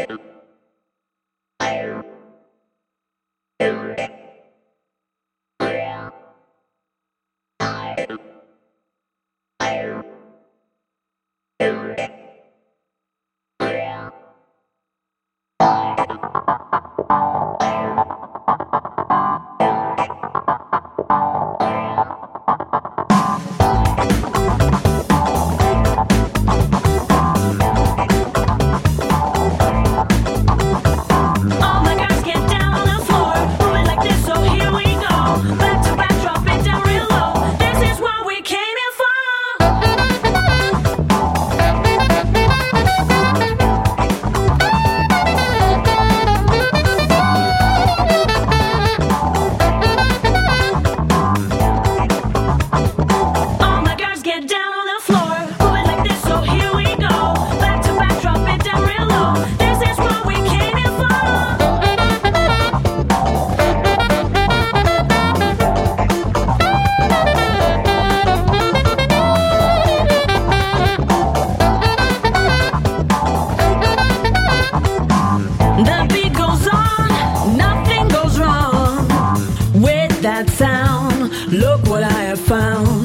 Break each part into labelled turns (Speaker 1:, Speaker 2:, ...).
Speaker 1: Look what I have found.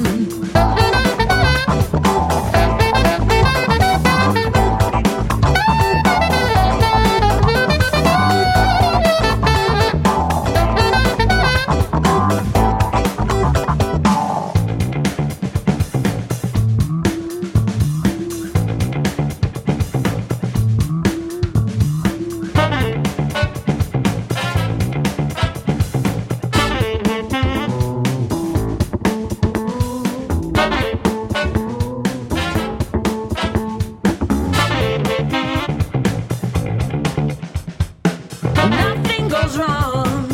Speaker 1: Nothing goes wrong.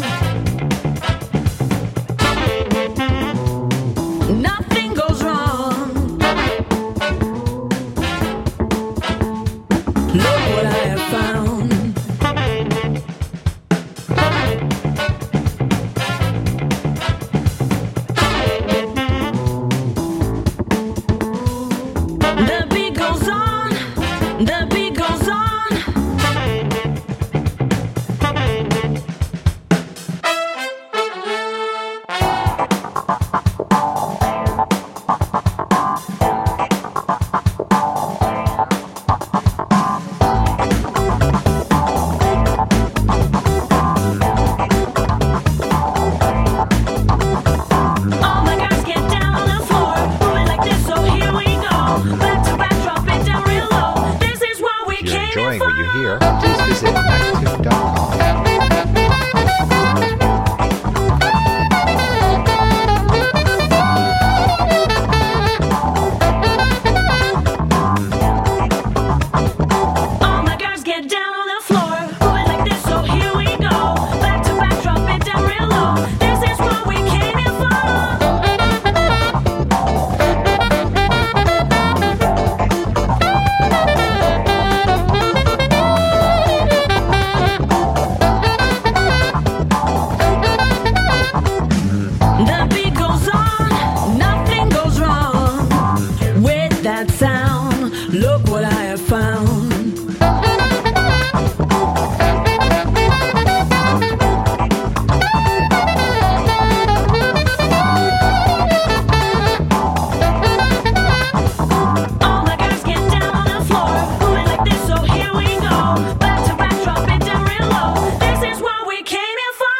Speaker 1: Nothing goes wrong. Look what I have found. The beat goes on. The beat goes on.
Speaker 2: Enjoying what you hear, please visit Magnatune.com.
Speaker 1: All my girls get down on the floor, move it like this, so here we go. Back to back, drop it down real low. This is what we came here for. The beat goes on, nothing goes wrong with that sound. Look what I have found. All my girls get down on the floor, move it like this, so here we go. Back to back, drop it down real low. This is what we came here for.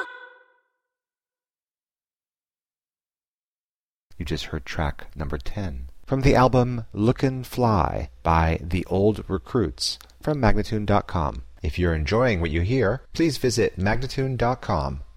Speaker 2: You just heard track number 10 from the album Lookin' Fly by The Old Recruits from Magnatune.com. If you're enjoying what you hear, please visit Magnatune.com